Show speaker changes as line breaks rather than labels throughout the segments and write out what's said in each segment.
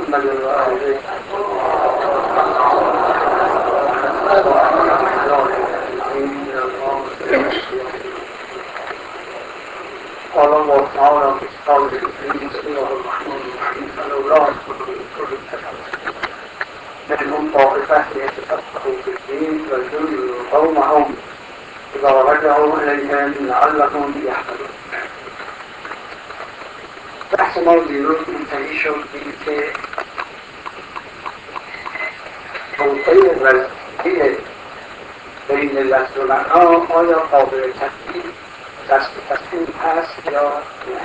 محمد و آله قال الله تعالى في كتابه الكريم بسم الله الرحمن الرحيم فلولا كل منهم طائفة يتفقهوا في الدين وينذروا قومهم إذا رجعوا إليهم لعلهم يحذرون. بحث ما دیروز منتهی شد که توقیع وضعی بین لفظ و معنا آیا قابل دست به تصمیم هست یا نه.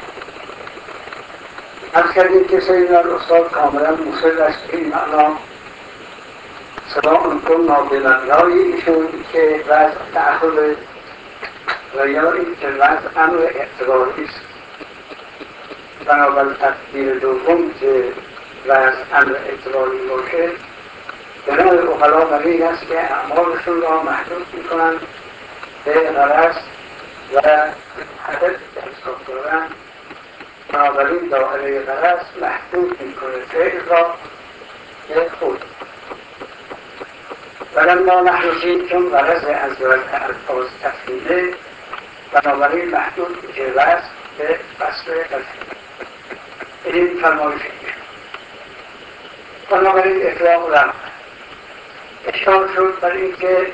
عرض کردیم که سیدنا الاستاد کاملا مصر است این معنا سواء کننا به مبنای ایشون که وضع تأخذ و یا این که وضع امر اعتباری است. بنابر تقدیر دوم که وضع امر اعتباری باشه بنای اقلا بر این است که اعمالشون را محدود میکنند به غرض و هدف که حساب دارند. بنابراین دائره غرض محدود میکنه فعل را به خود. ولما نحن چون غرض از وضع الفاظ تفصیله بنابراین محدود میشه وضع به فصل غزل. این فرمایش بنابراین اطلاق لفظ اشکال شد بر این که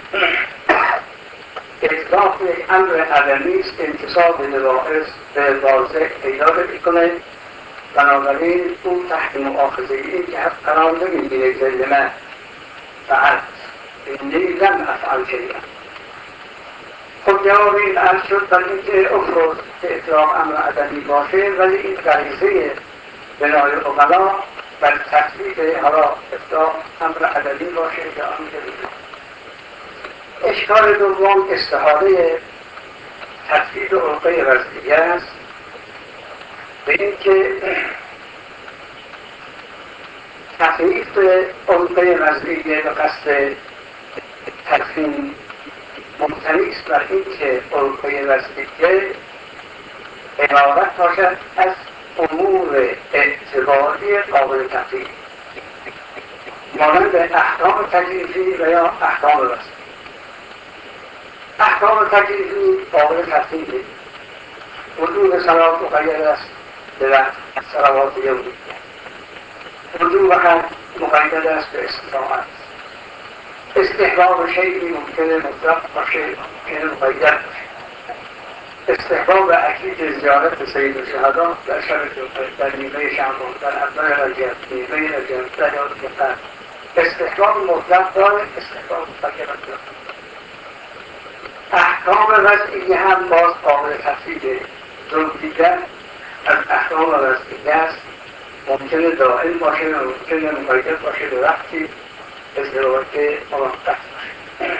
اطلاق یک امر عدمی است انتصاب لواعظ به واضح پیدا میکنه. بنابراین او تحت مؤاخذه این که قرار نمیگیره که لمن فعلت اینی لم افعل شیئا. خب جواب این عرض شد بر این که افرض که اطلاق امر عدمی باشه ولی این غریزه بنای اقلا بر تصدیق حالا اطلاق امر عدمی باشه یا امر جدید. اشکال دوم استحاله تفسیر عرقه وضعیه است به این که تفریق عرقه وضعیه به قصد تفسیر مبتنی است بر این که عرقه وضعیه عبارت باشد از امور اعتباری قابل تفسیر مانند احکام تکلیفی و یا احکام وضعیه. احکام تکلیفی قابل تفسیره. وجوب صلات مقید است به صلوات یومی. وجوب حج مقید است به استطاعت. استحباب شیئی ممکنه مطلق باشه ممکنه مقید باشه. استحباب اکید زیارت سید الشهدا در شب در نیمه شعبان در اول رجب نیمه رجب در یاد گفتن استحباب مطلق داره استحباب مطلق داره. احکام وضعیه هم باز قابل تفسیره. دیگر از احکام وضعیه است ممکنه دائم باشه و ممکنه مقید باشه به وقتی ازدواج موقت باشه.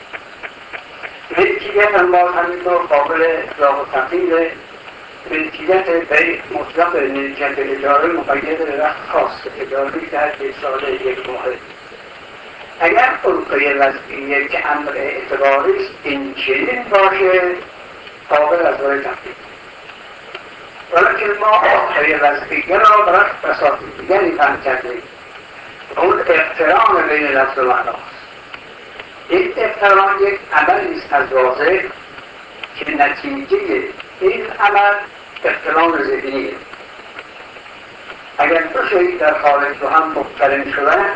ملکیت هم باز همینطور قابل اطلاق و تفسیره. ملکیت بیع مطلق ملکیت اجاره مقید به وقت خاص اجاره در یک ساله یک ماه. اگر عرقه وضعیه که امر اعتباری است این چنین باشه قابل از برای تفسیر. ولیکن ما عرقه وضعیه را برای بساط دیگری فهم کردیم. اون اقتران بین لفظ و معناست. این اقتران یک عملی است از واضح که نتیجه این عمل اقتران ذهنیه. اگر دو شیء در خارج رو هم مقترن شدن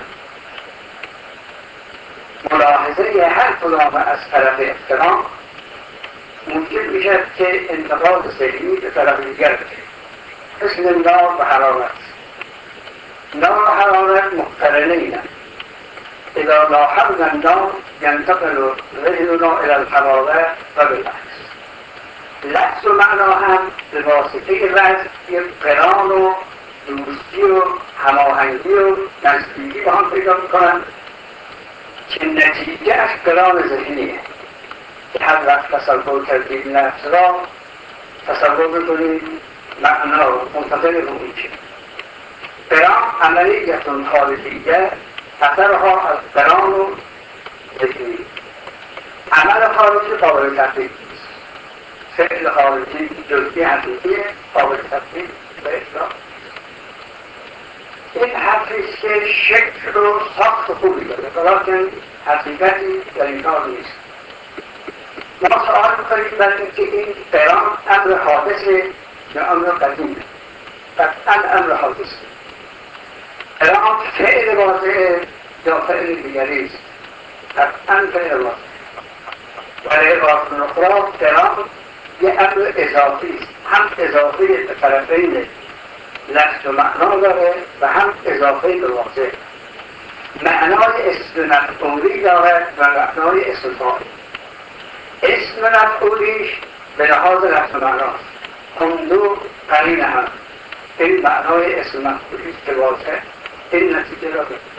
ملاحظه هر کدام از طرف اقتران ممکن میشد که انتقال ذهنی به طرف دیگر بشه. مثل نار و حرارت. نار و حرارت مقترنه اینند. اذا لاحظنا النار ينتقل ذهننا الى الحراره و بالعکس. لفظ و معنا هم به واسطه وضع یک قران و دوستی و هماهنگی و نزدیکی با هم پیدا میکنند که نتیجه از قران ذهنیه که هر وقت تصور کردید لفظ را تصور بکنید معنا رو منتقل رو میشه. قران عملیتون خارجیه اثرها از قران و ذهنی. عمل خارجی قابل تطبیق نیست. فعل خارجی جزئی حقیقیه قابل تطبیق به اطلاق. این حرفیست که شکل و ساخت خوبی داره ولیکن حقیقتی در این کار نیست. ما سوال میکنیم برای اینکه این قرآن امر حادثه یا امر قدیمه. قطعا امر حادثه. قرآن فعل واضحه یا فعل دیگری است. قطعا فعل واضحه. برای واضح اخرى قرآن یه امر اضافی است. هم اضافه به طرفین لفظ و معنا داره و هم اضافه به واضح. معنای اسم مفعولی داره و معنای اسم فاعل. اسم مفعولیش به لحاظ لفظ و معناست. هم دو قرین هم. این معنای اسم مفعولیست که واضح این نتیجه را بده.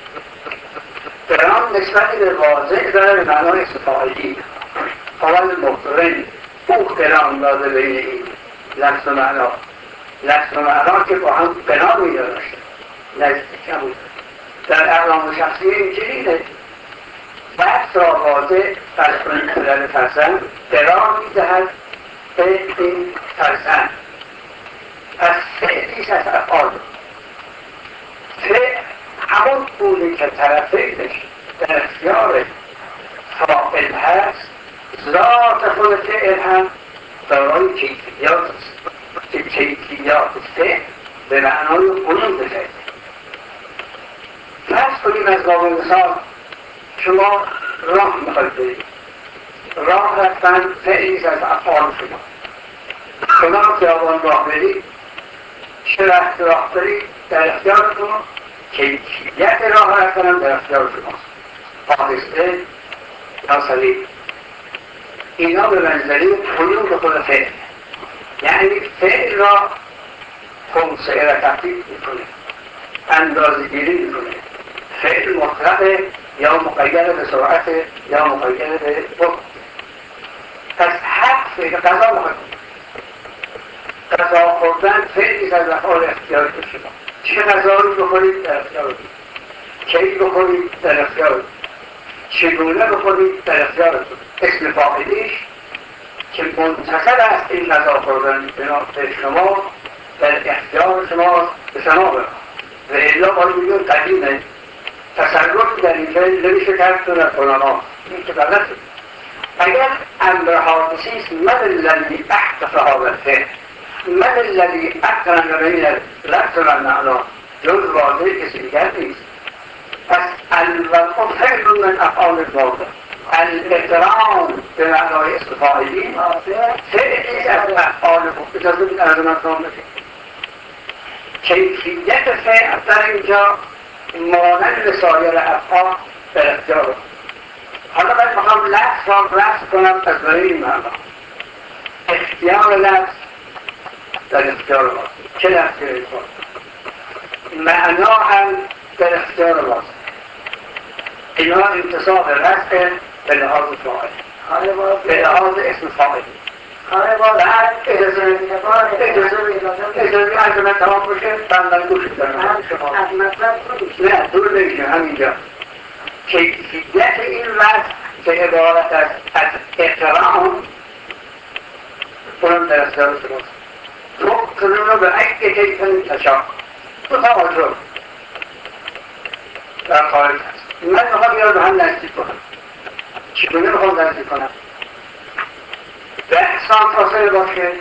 قرآن نسبت به واضح داره به معنای اسم فاعلی. اول مقرن او قرآن داده بین این لفظ و معنا. لفظ و معنا که با هم قرآن می‌داشته نزدیک هم بود. در اقلام شخصی اینجوریه لفظ را واضح از پدر فرزند قرار می‌دهد به این فرزند. پس فعلیش از افعال فعل همون بوده که طرفینش در اختیار فاعل هست. ذات خود فعل هم دارای کیفیات است که کیفیات فعل به معنای حدود فعل. فرض کنیم از باب مثال شما راه میخواید برید. راه رفتن فعلیست از افعال شما خیابان راه برید چه وقت راه برید در اختیارتون، کیفیت راه رفتن هم در اختیار شماست. آهسته یا سریع اینا به منزله حدود خود فعل، یعنی فعل را خمسه را تفکیک میکنه، اندازه گیری میکنه. فعل مطلق یا مقید به سرعت یا مقید به وقت. پس حق فعل قضا مقید. غذا خوردن فعلی از افعال اختیاری شما. چه غذایی بخورید در اختیار، کی بخورید در اختیار، چگونه بخورید در اختیارتون. اسم فاعلیش که منتصب است این غذا خوردن به شما در اختیار شما به شما برد و الا باید بگیم قدیمه تصرف در این فعل نمیشه کرد تو در قرآن این که غلطه. اگر امر حادثی است من الذی احدث هذا الفعل من الذی اقرن بین اللفظ و المعنا جز واضح کسی دیگر نیست. پس الوضع فعل من افعال الواضح. الاقران به معنای اسم فاعلی فعلی از افعال اجازه بید از من کام بکنید. کیفیت فعل در اینجا مانند سایر افعال در اختیار. حالا باید میخوام لفظ را رفع کنم از برای این معنا. اختیار لفظ در اختیار ما. چه لفظی را ایفاد؟ معنا هم در اختیار ما. اینا انتصاب رفع به لحاظ فاعل، به لحاظ اسم فاعل. بعد اجازه اگه من تمام بشه بندن گوش دارم نه دور نمیشه همینجا. کیفیت این رفع که عبارت از اقرام اونم در اختیار شماست. تو کنون رو به عکس کیفن تشا تو توجه در خارج هست. من میخوام یاد به هم نزدیک کنم. چگونه میخوام نزدیک کنم؟ 10 سانت فاصله باشه،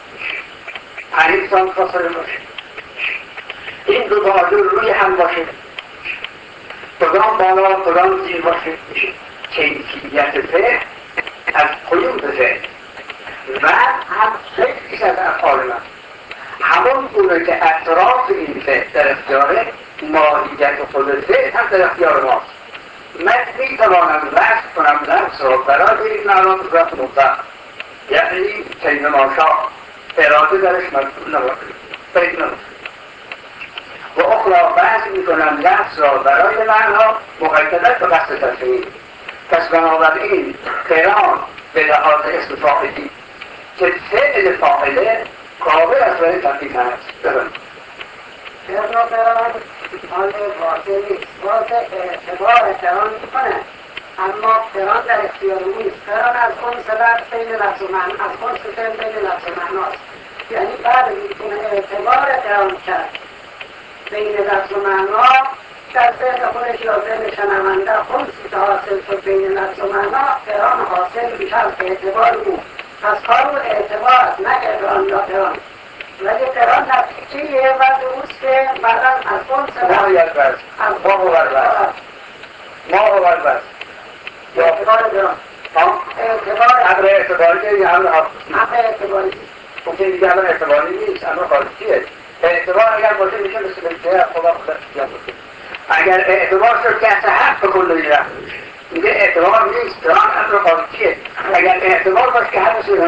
5 سانت فاصله باشه، این دو بازو روی هم باشه، کدام بالا کدام زیر باشه. کیفیت فعل از قیود فعل و هم فعلیش از افعال من همون گونه که اطراف این فعل در اختیاره ماهیت خود فعل هم در اختیار ماست. من میتوانم وصف کنم لفظ را برای این معنا به صورت مطلق، یعنی کلمه ماشا اراده درش مدخول نباشه و اخرى بحث میکنم لفظ را برای معنا مقیدت به قصد تفهیم. پس بنابراین قرآن به لحاظ اسم فاعلی که فعل فاعله قابل از برای تفهیم هست.
ابن قرآن حال واضح نیست، واضح اعتبار قرآن میکنه اما قرآن در اختیار او نیست. قرآن از خمس لفظ بین لفظ و معنی، از خمس فعل بین لفظ و معناست، یعنی بعد میتونه اعتبار قرآن کرد بین لفظ و معنا در ذهن خودش یا ذهن شنونده خمسی که حاصل شد بین لفظ و معنا قرآن حاصل میشه از اعتبار او. پس کار او اعتبار است نه قرآن یا قرآن، ولی قرآن نتیجه وضع اوست که بعدا از خمس
ما یاد بس ما هو البس ما هو البس
اعتبار قرآن اعتبار
امر اعتباری یا امر حق
امر اعتباری
ممکن دیگه امر اعتباری نیست، امر خارجیه. اعتبار اگر باشه میشه مثل بلکه خدا جا باشه. اگر اعتبار شد که اصلا حق به کل میره میگه اعتبار نیست، قرآن امر خارجیه. اگر اعتبار باشه که حق شده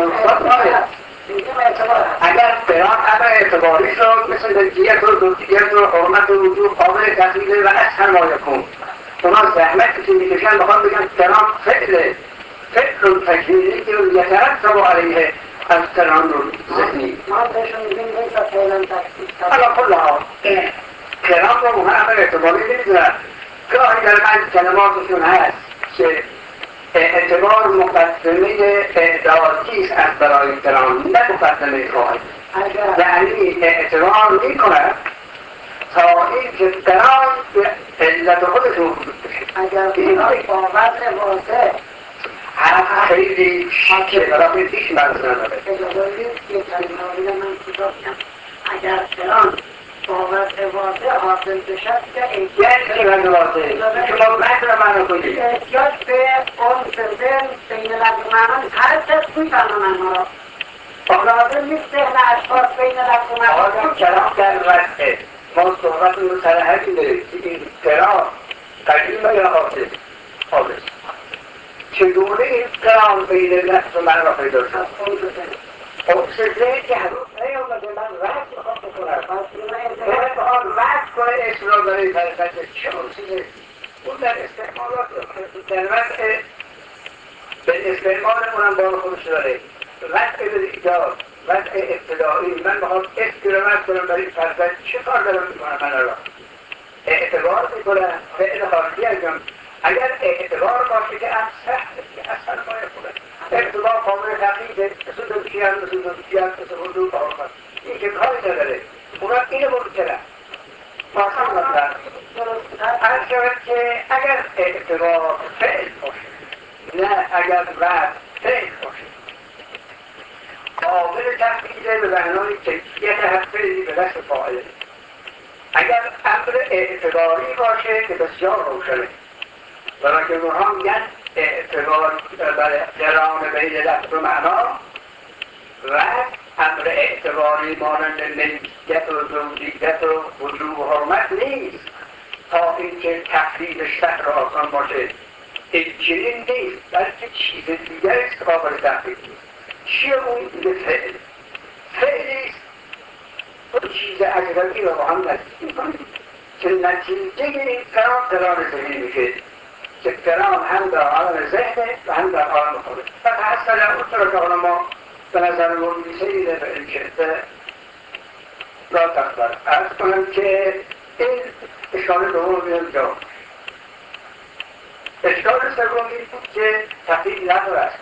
اگر قرآن امر اعتباری شد مثل ملکیت و دوتیت و حرمت و وجود قابل تقلید و اصلا ما یکون اونا زحمتی که میکشن بخوام بگن قرآن فعل تکوینی که یترتب علیه از قرآن ذهنی
ما بهشون میگیم لیس فعلا تکلیف
حالا کلها قرآن رو اونها امر اعتباری نمیدونن. گاهی در بعض کلماتشون هست که اعتبار مقدمه اعدادی است از برای قرآن نه مقدمه خواهی، یعنی اعتبار میکنه تا اینکه قرآن به علت خودشون وجود بشه.
اگر قرآن با وضع واضح
حرف خیلی شکه برای پیش مرز نداره.
اجازه یک کلمه آویده من کتاب کنم. اگر قرآن با وضع واضح حاصل بشد که
یعنی چه وضع واضح؟ شما متن رو معنا کنید.
احتیاج به اون ذهن بین لفظ و معنا هر کس میفهمه معنا را لازم نیست ذهن اشخاص بین لفظ و معنا
آیا کلام در وضعه ما صحبت رو سر همین داریم که این قرآن قدیمه یا حافظ چگونه این قرآن بین لفظ و معنا پیدا شد؟ خمس ذهن که هنوز نیامده من رد میخوام بکنم باید بخوام رد کنه اسم را برای فرزنده چه مرسیده؟ اون در استعمالات در وضع به استعمال اونم بار خودش داره وضع به ایجاد وضع ابتدایی من بخوام اسم را رد کنم برای فرزنده چه کار دارم میکنم من را اعتبار میکنم فعل خارجی انجام اگر اعتبار باشه که اصلا باید کنه اعتبار قابل تقییده مثل دوچیان مثل حضور باید این که کاری نداره اونا اینو ممکنه ماسم مطلب هر شود که اگر اعتبار فعل باشه نه اگر وقت فعل باشه قابل تقییده به معنای کیفیت هر فعلی به دست فاعله اگر امر اعتباری باشه که بسیار روشنه برای که اونها میگن اعتبار قرآن بین لفظ و معنا و امر اعتباری مانند ملکیت و زوجیت و وجوب و حرمت نیست تا اینکه تقلید شهر آسان باشه این چنین نیست بلکه چیز دیگر است قابل تقلید چیه اون؟ فعلیست اون چیز اجنبی رو با هم نزدیک می‌کنیم که نتیجه این قرآن ذهنی میشه که قرآن هم در عالم ذهنه و هم در عالم خودش و تحصل اون رو که حالا ما به نظر مبیسه به این شده را تقدر ارز کنم که این اشکال دوم بیان جا اشکال سومی بود که تقیید نداره است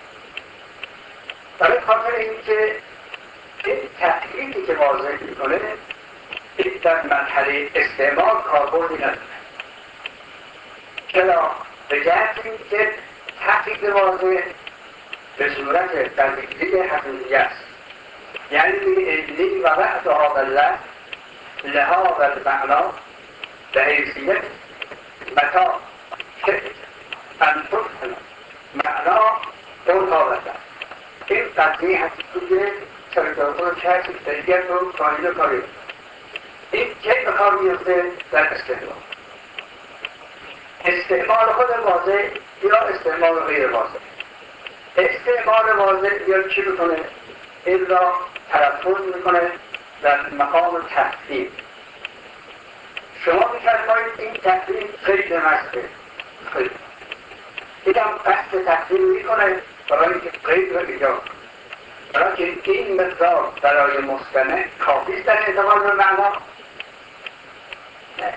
برای خاطر اینکه این تقییدی که واضح میکنه این در مرحله استعمال کاربردی نداره چرا؟ به جهت اینکه تقیید واضح به صورت دقیقی حقیقی است یعنی انی و بعد هذا الله لهذا المعنا به حیثیت متا شئت ان تفهم معنا اون هذا این قضیه حقیقی سرداران کسی دیگر رو کاری کاری این که به کار میفته در استعمال خود واضح یا استعمال غیر واضح استعمال واضح یا چی میکنه؟ این را تلفظ میکنه در مقام تفهیم شما میفرمایید این تفهیم خیلی مسته خیلی این هم قصد تفهیم میکنه برای اینکه قید رو ایجاد برای که این مقدار برای مستمع کافیست در اعتبار به معنا نه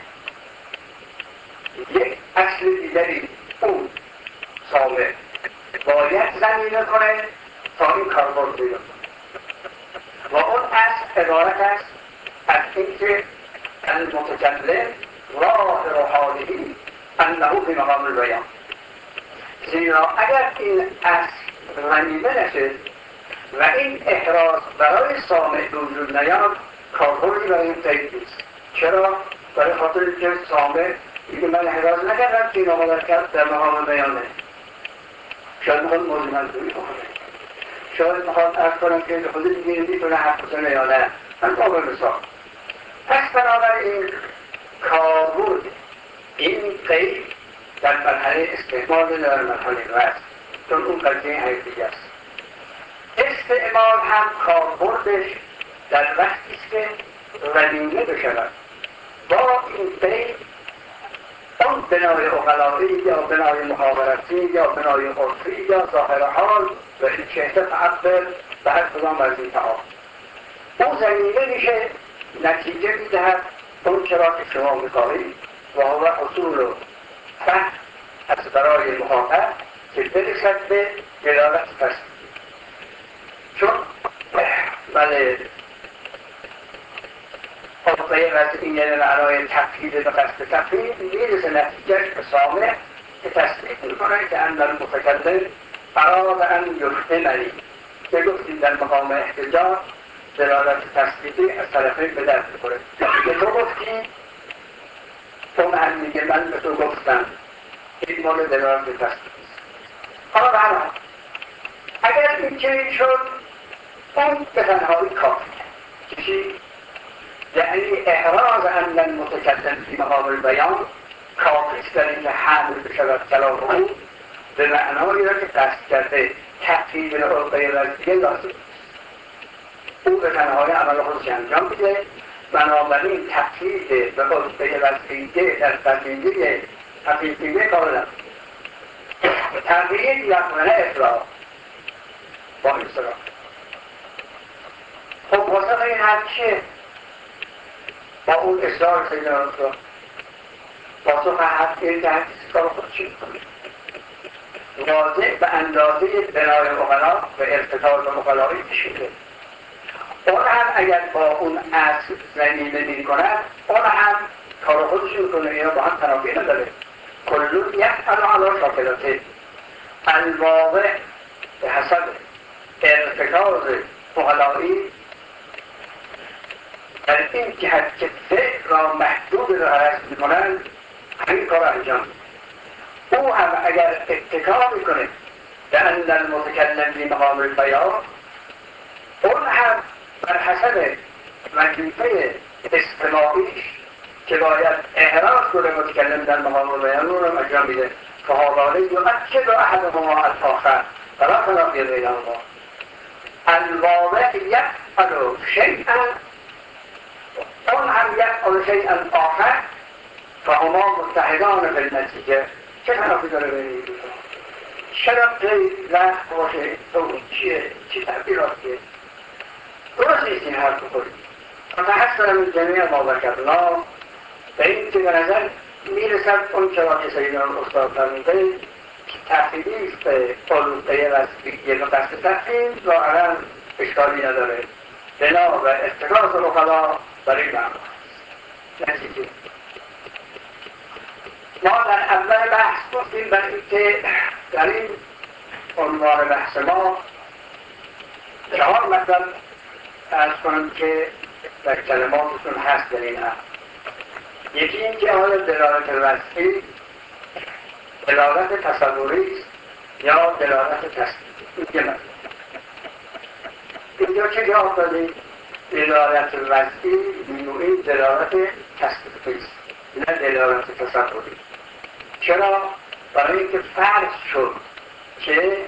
یک اصل دیگری اون سابق باید زمینه کنه تا این کاربرد پیدا کنه و اون اصل عبارت است از اینکه المتکلم ظاهر حاله انه فی مقام البیان. زیرا اگر این اصل غنیمه نشه و این احراز برای سامع وجود نیاد، کاربردی برای این قید نیست. چرا؟ برای خاطر که سامع میگه من احراز نکردم که این آمدن کرد در مقام بیانه. شاید میخواد موضوع منظوری بکنه، شاید میخواد ارز کنم که خود دیگه میتونه حرف بزنه یا نه. من قابل مثال. پس بنابراین کاربرد این قید در مرحله استعمال در مرحله وصل، چون اون قضیه حیثی است. استعمال هم کاربردش در وقتی است که غنیمه بشود با این قید اون بنای اقلایی یا بنای محاورتی یا بنای عرفی یا ظاهر حال و این چهره تعبر به هر کدام از این تعام اون زمینه میشه نتیجه میدهد اون چرا که شما میخواهید و هو اصول و فهم از برای مخاطب که برسد به دلالت تصدیق. چون بله غیر از این یعنی معنای تفهید به قصد تفهید میرسه نتیجه به سامع که تصدیق میکنه که اندر متکلم اراد ان یفتننی که گفتیم در مقام احتجاج دلالت تصدیقی از طرفین به دست میخوره که تو گفتی تو من میگه من به تو گفتم، این مورد دلالت تصدیقی. حالا برای اگر این چنین شد اون به تنهایی کافیه. چی؟ یعنی احراز ان المتکلم فی مقام البیان کافیست در اینکه حمل بشود کلام او به معنایی را که قصد کرده تفهیم غیر از دیگه لازم. او به تنهایی عمل خودش انجام میده، بنابراین تفهیم به غیر از دیگه در قضیه حقیقیه کاملا تغییر یقمنه اطلاع با این صدا. خب واسه این حد چیه؟ با اون اصرار سیدنا رسول پاسخ حد این که حدیث کار خود چی میکنه؟ واضح به اندازه بنای اقلا و ارتکاز اقلایی میشه. اون هم اگر با اون اصل زمینه میکنن اون هم کار خودش میکنه. اینا با هم تنافی نداره. کلون یفعل علی شاکلته الواقع به حسب ارتکاز اقلایی در این جهت که فعل را محدود را حرس میکنن همین کار انجام. او هم اگر اتکا میکنه به ان المتکلم فی مقام البیان اون هم بر حسب وظیفه استماعیش که باید احراز کنه متکلم در مقام البیان اون رو انجام میده. فهذا یؤکد احدهما الآخر فلا تنافی بینهما. الواقع یفعل شیئا اون هم یفعل شیئا آخر فهما متحدان به النتیجه. چه تنافی داره بینید؟ چرا قید لحظ باشه؟ تو چیه؟ چی تعبیراتیه؟ درست نیست این حرف بخورید. متحسن من جمیع ما ذکرنا به این که به نظر میرسد اون چرا که سیدان استاد فرموده تفهیمی است به غیر از دیگه و قصد تفهیم ظاهرا اشکالی نداره. بنا و ارتکاز اقلا برای معنی نتیجه ما در اول بحث گفتیم برای اینکه در این عنوان بحث ما 4 مطلب ارز کنم که در کلماتتون هست در این هم. یکی این که آیا دلالت وضعی دلالت تصوری یا دلالت تصدیقی. این مطلب اینجا چه جواب دادیم؟ دلالت وضعی میگوییم دلالت تصدیقی است نه دلالت تصوری. چرا؟ برای اینکه فرض شد که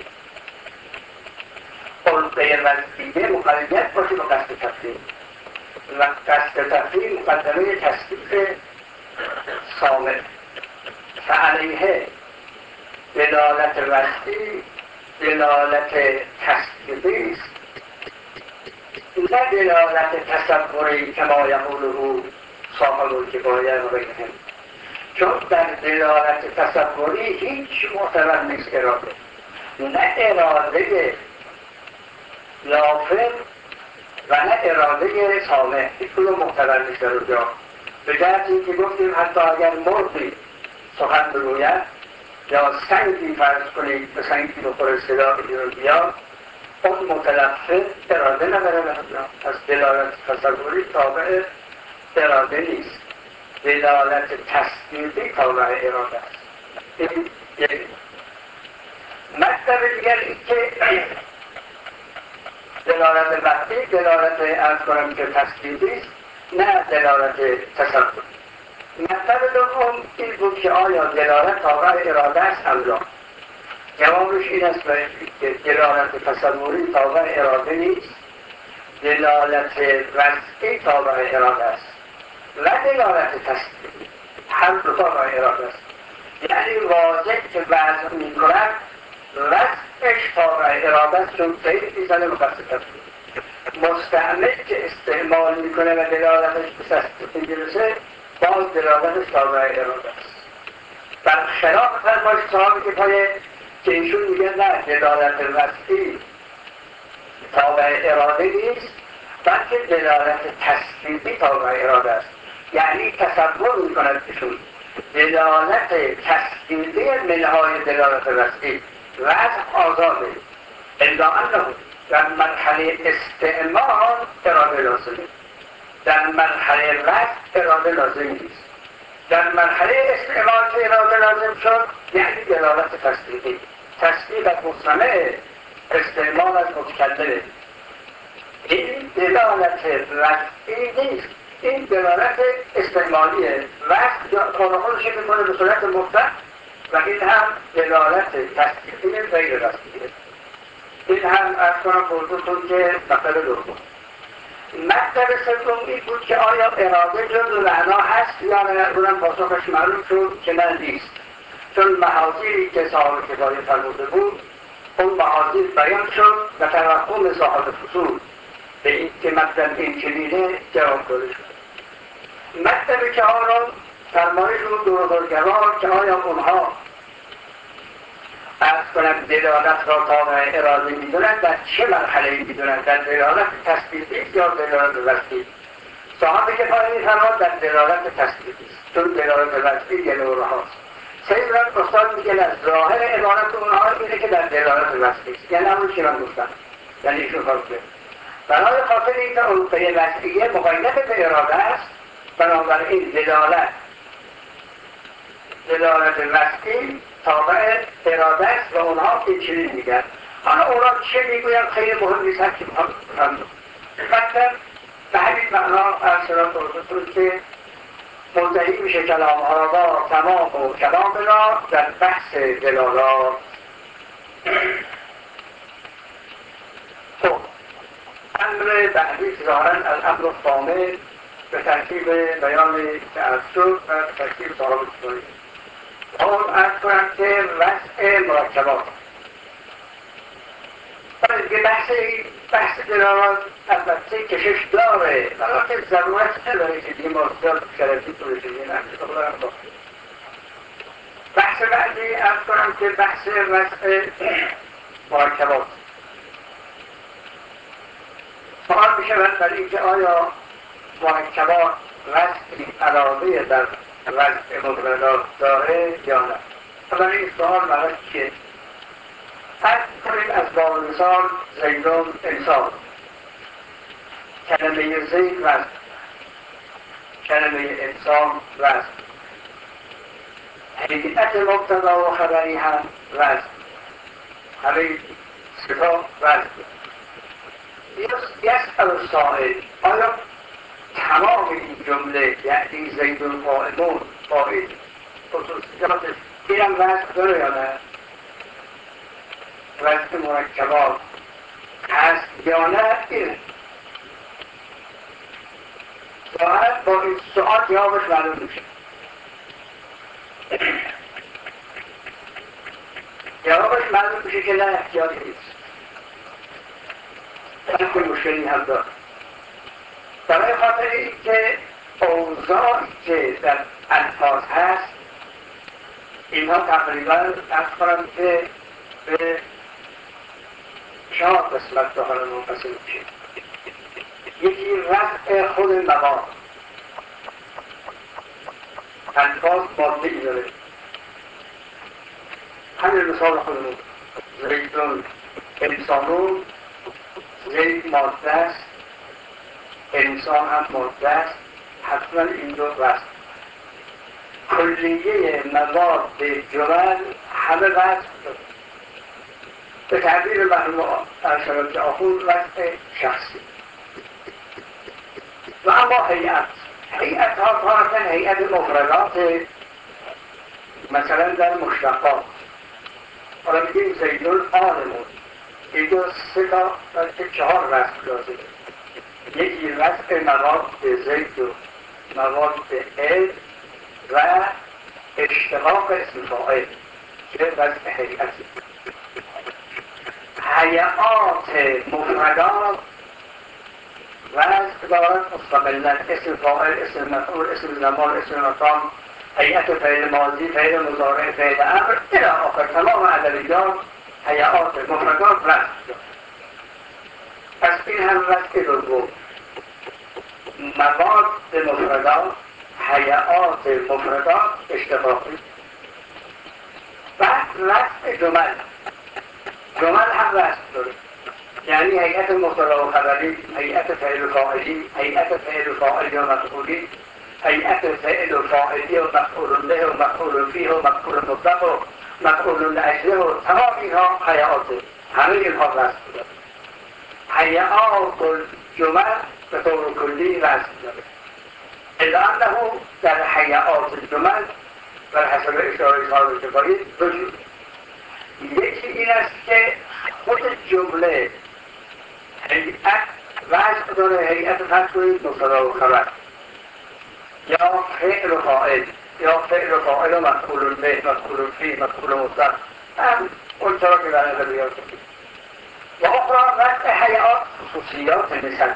غیر وضعیه مقید باشه با قصد تفهیم و قصد تفهیم مقدمه تصدیق سامع فعلیه دلالت وضعی دلالت تصدیقی است نه دلالت تصوری کما یقوله صاحب الکفایه و غیرهم. چون در دلالت تصوری هیچ معتبر نیست اراده، نه اراده لافظ و نه اراده سامع، هیچ کدوم معتبر نیست در اونجا. به جهت اینکه گفتیم حتی اگر مردی سخن بگوید یا سنگی فرض کنید به سنگی بخوره صدا بیرون بیاد، اون متلفظ اراده نداره، از دلالت تصوری تابع اراده نیست، دلالت تصدیقی تابع اراده است. این یک مطلب دیگر این که دلالت وقتی دلالت از کنم که تصدیقی است، نه دلالت تصوری. مطلب دوم این بود که آیا دلالت تابع اراده است یا نه؟ جوابش این است که دلالت تصوری تابع اراده نیست، دلالت وضعی تابع اراده است و دلالت تصدیقی هر دو تابع اراده است. یعنی واضح که وضع می کند وضعش تابع اراده است، چون خیلی بیزنه مقصد مستعمل که استعمال می کنه و دلالتش به تصدیقی میرسه، باز دلالتش تابع اراده است. برخلاف فرمایش صاحب کفایه که ایشون میگه نه، دلالت وضعی تابع اراده نیست بلکه دلالت تصدیقی تابع اراده است. یعنی تصور میکند ایشون دلالت تصدیقی منهای دلالت وضعی وضع آزاده، الا انه در مرحله استعمال اراده لازمه، در مرحله وضع اراده لازم نیست. در مرحله استعمال که اراده لازم شد یعنی دلالت تصدیقی، تصدیق از مستمع، استعمال از متکلم. این دلالت وضعی نیست، این دلالت استعمالیه. وضع خودش میکنه به صورت مطلق و این هم دلالت تصدیقی غیر رسمیه. این هم از کنم بردوتون که مطلب دوم. مطلب سوم این بود که آیا اراده جزء معنا هست یا نه؟ اونم پاسخش معلوم شد که نه، نیست. چون محاذیری که صاحب کفایه فرموده بود اون محاذیر بیان شد و توهم صاحب فصول به این که مطلب این چنینه جواب داده شد. مطلب چهارم فرمایش رو بزرگوار که آیا اونها از کنم دلالت را تابع اراده میدونند، در چه مرحله میدونند؟ در دلالت تصدیقی یا دلالت وضعی؟ صاحب کفایه میفرماد در دلالت تصدیقی، چون دلالت وضعی یه نوع هاست. سید استاد میگه از ظاهر عبارت اونها اینه که در دلالت وضعی است، یعنی همون که من گفتم، یعنی ایشون فرموده برای خاطر اینکه علقه وضعیه مقید به اراده است، بنابراین دلالت وضعی تابع اراده است و اونها این چنین میگن. حالا اونا چه میگوین خیلی مهم نیست، هرچی میخوام مطلب به همین معنا ارسلات ارزتون که منتهی میشه کلام ها با تمام و کلام را در بحث دلالات. خب امر بعدی ظاهراً الامر الثامن به ترتیب بیان تعصب و به ترتیب صاحب کفایه. اون ارز کنم که وضع مرکبات بحث دلالات البته کشش داره، ولی ضرورت نداره که دیگه مازدار شرفی طوری شدیم بحث بعدی ارز کنم که بحث وضع مرکبات. سوال میشود برای اینکه آیا مرکبات وضعی علاوه در وضع مفردات داره یا نه؟ برای این سوال مرد چیه؟ فرض کنید از باب مثال زیدون انسان، کلمه زید وضع، کلمه انسان وضع، حقیقت مبتدا و خبری هم وضع، همه صفات وضع. یسأل السائل آیا تمام این جمله یعنی زیدون قائمون قائد خصوصیاتش اینم وضع داره یا نه؟ وضع مرکبات هست یا نه؟ اینه ظاهر با این سؤال جوابش معلوم میشه. جوابش معلوم میشه که نه، احتیاطی نیست، بلکه مشکلی هم داره. برای خاطر اینکه اوضاعی که در الفاظ هست اینها تقریبا ارز کنم که به 4 قسمت به حال منقسم میشه. یکی رفع خود مقام، الفاظ ماده ای داره. همین مثال خودمون زیدون انسانون، زید ماده است، انسان هم ماده است، حتما این دو وزن. کلیه مواد جمل همه وزن داره. به تعبیر مرحوم ارشد آخوند وزن شخصی. و اما هیئت ها کارتن هیئت مفردات، مثلا در مشتقات حالا میگیم زیدون عالمون، اینجا 3 تا بلکه 4 وزن لازمه. یکی وزن مواد زید و مواد علم و اشتقاق اسم فاعل که وزن هیئتی. هیئات مفردات وزن دارد مستقلا، اسم فاعل، اسم مفعول، اسم زمان، اسم مکان، هیئت فعل ماضی، فعل مضارع، فعل امر الی آخر. تمام ادبیات هیئات مفردات وزن دارد. پس این هم وزن دوم. مواد مفردات، هیئات مفردات، اشتقاقی. بعد وزن جمل هم وزن داره، یعنی هیئت مبتدا و خبری، هیئت فعل و فاعلی، هیئت فعل و فاعلی و مفعولی، هیئت فعل و فاعلی و مفعول به و مفعول فیه و مفعول مطلق و مفعول لاجله و تمام اینها هیئات، همه اینها وزن داره. هیئات الجمل به طور کلی وزن داره. الا انه در هیئات الجمل بر حسب اشاره صاحب کفایی دو جور. یکی این است که خود جمله هیئت وزن داره، هیئت فرض کنید مبتدا و خبر، یا فعل و فاعل، یا فعل و فاعل و مفعول به، مفعول فی، مفعول مطلق، هم اون چرا که در ادبیات و اخرى وزن هیئات خصوصیات مثل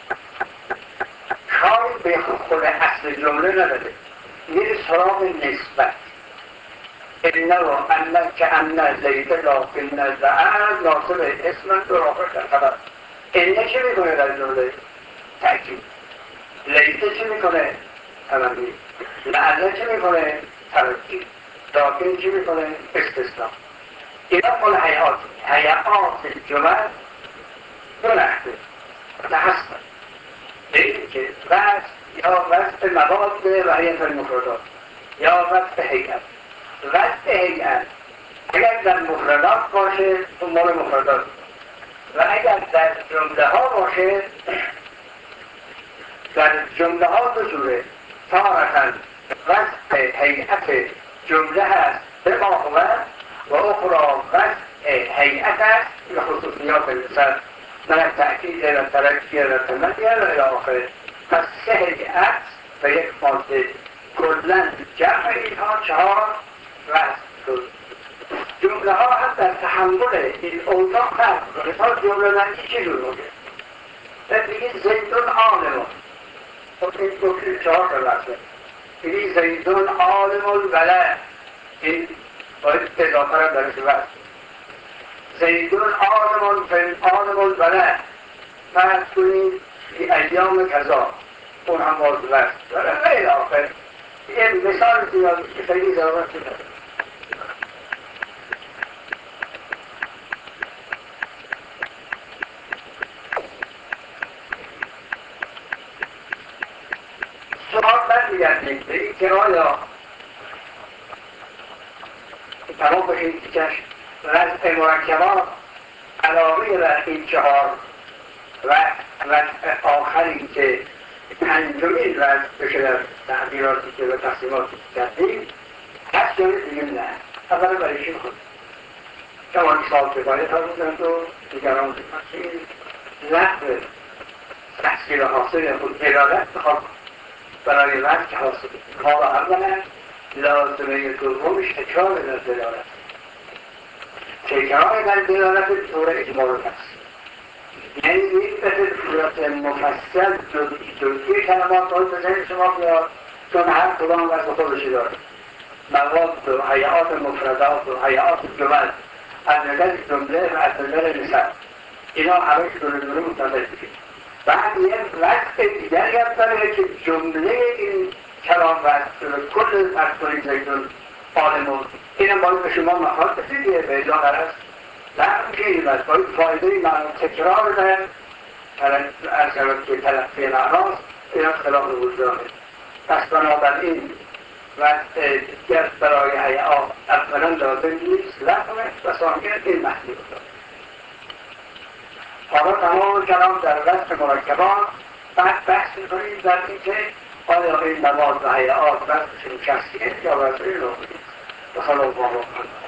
کاری به خود اصل جمله نداره، میره سراغ نسبت. انه و انه که انه زید لکن زعن ناصب اسم دراخل در خبر. انه چه میکنه در جمله؟ تأکید. لیته چه میکنه؟ تمامی. لعنه چه میکنه؟ ترجیح. لکن چه میکنه؟ استثناء. اینا مال هیئات جمل دو نحوه هستن. این که وزن یا وزن مواد و هیئت المفردات یا وزن هیئت. وزن هیئت اگر در مفردات باشه تو مال مفردات، و اگر در جمله ها باشه، در جمله ها دو جوره. تارتاً وزن هیئت جمله هست به ماهوت و اخرى وزن هیئت هست به خصوصیات لسان من تأکید و ترکی و تمدی و الی آخر. پس 3 هیئت و یک ماده کلاً جمع اینها 4 وزن شد. جمله ها هم در تحمل این اوضاع فرق داره. مثال جمله نمی چه جور میگه؟ بگید زیدون عالمون، خب این دو 4 تا وزن. بگید زیدون عالمون بله، این باید اضافه را درش وزن. زیدون عالمون بله، فرض کنید این ایام کذا، اون هم باز وزن داره. غیر آخر این مثال زیادی که خیلی ضرورت نداره. سوال برمیگردیم به این که آیا تمام بشید که چشم وزن مرکبات علاوه بر این 4 و آخری که پنجمین وزن بشه در تعبیراتی که به تقسیماتی کردیم هست یا دیگه نه. اولا برای چی خود کمان سال کفایت ها بودند و دیگران که نحو تحصیل حاصل خود دلالت بخواد برای وزن که حاصل کار اولا لازمه دومش تکرار در دلالت، تکرار در دلالت به طور اجمال هست، یعنی یک به صورت مفصل جزئی کلمات باید به ذهن شما بیاد، چون هر کدام وزن خودشی داره. مواد و هیئات مفردات و هیئات جمل از نظر جمله و از نظر نسب اینا همه دونه متصل. بعد یک وقت دیگری هم داره که جمله این کلام و کل مفهوم زیدون عالمون اینم باید به شما مخاط بسیدیه به اجا قرست لحظه میشه و باید فایده معنا تکرار ده از شبت که تلقی معناست این از خلاف وجدانه پس بنابراین و دیگر برای حیات اولا لازم نیست لحظه و ثانیه این محلی بود حالا تمام کلام در وصف مرکبات بعد بحث می‌کنیم در اینکه آیا این مواد و حیات وصفشون شخصیت یا وصف روحی و خلاف ما